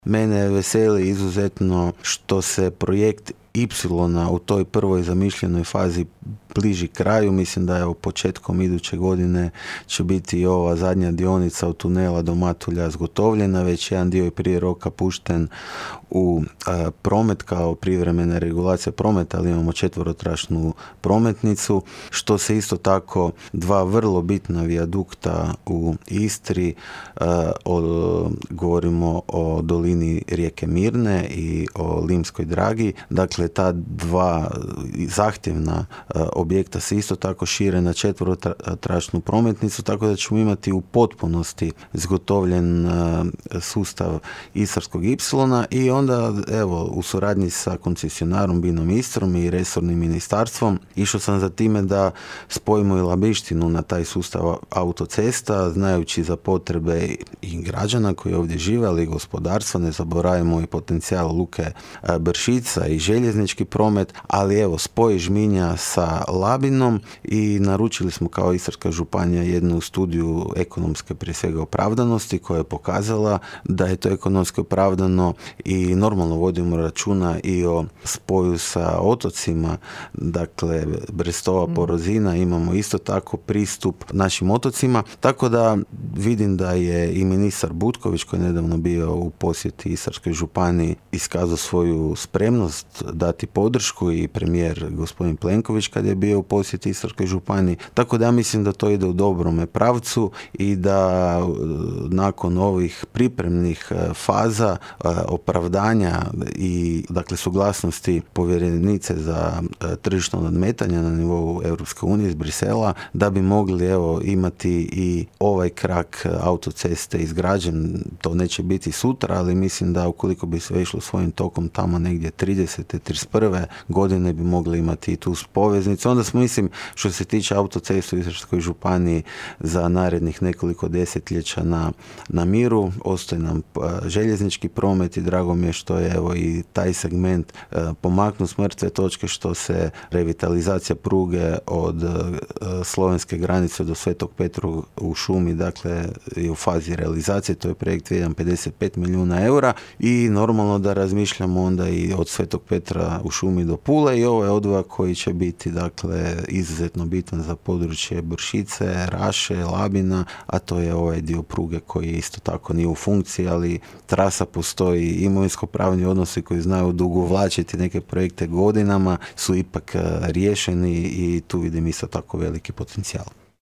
Mene veseli izuzetno što se projekt Y u toj prvoj zamišljenoj fazi bliži kraju. Mislim da je početkom iduće godine će biti i ova zadnja dionica od tunela do Matulja zgotovljena. Već jedan dio je prije roka pušten u promet kao privremena regulacija prometa, ali imamo četvorotračnu prometnicu, što se isto tako dva vrlo bitna vijadukta u Istri, govorimo o dolini rijeke Mirne i o Limskoj Dragi. Dakle, ta dva zahtjevna objekta se isto tako šire na četvorotračnu prometnicu, tako da ćemo imati u potpunosti zgotovljen sustav Istarskog Y i onda, evo, u suradnji sa koncesionarom Binom Istrom i resornim ministarstvom išao sam za time da spojimo i Labištinu na taj sustav autocesta, znajući za potrebe i građana koji ovdje žive, ali i gospodarstva, ne zaboravimo i potencijal luke Bršica i željeznički promet, ali evo, spoj Žminja sa Labinom i naručili smo kao Istarska županija jednu studiju ekonomske, prije svega, opravdanosti koja je pokazala da je to ekonomski opravdano i normalno vodimo računa i o spoju sa otocima, dakle Brestova, Porozina, imamo isto tako pristup našim otocima, tako da vidim da je i ministar Butković, koji je nedavno bio u posjeti Istarskoj županiji, iskazao svoju spremnost dati podršku i premijer gospodin Plenković kad je bio u posjeti Istarskoj županiji, tako da ja mislim da to ide u dobrome pravcu i da nakon ovih pripremnih faza opravdanja i dakle suglasnosti povjerenice za tržišno nadmetanje na nivou Europske unije iz Brisela, da bi mogli imati i ovaj krak autoceste izgrađen. To neće biti sutra, ali mislim da ukoliko bi sve išlo svojim tokom tamo negdje 30. 31. godine bi mogli imati i tu poveznicu. Onda smo, mislim, što se tiče autoceste u Istarskoj županiji za narednih nekoliko desetljeća na miru. Ostaje nam željeznički promet i drago mi je što je i taj segment pomaknut s mrtve točke, što se revitalizacija pruge od slovenske granice do Svetog Petra u šumi, dakle, je u fazi realizacije. To je projekt vrijedan 55 milijuna eura i normalno da razmišljamo onda i od Svetog Petra u šumi do Pule i ovo je odvojak koji će biti, dakle, izuzetno bitan za područje Bršice, Raše, Labina, a to je ovaj dio pruge koji isto tako nije u funkciji, ali trasa postoji, imovinsko-pravni odnosi koji znaju odugovlačiti neke projekte godinama su ipak riješeni i tu vidim isto tako veliki potencijal.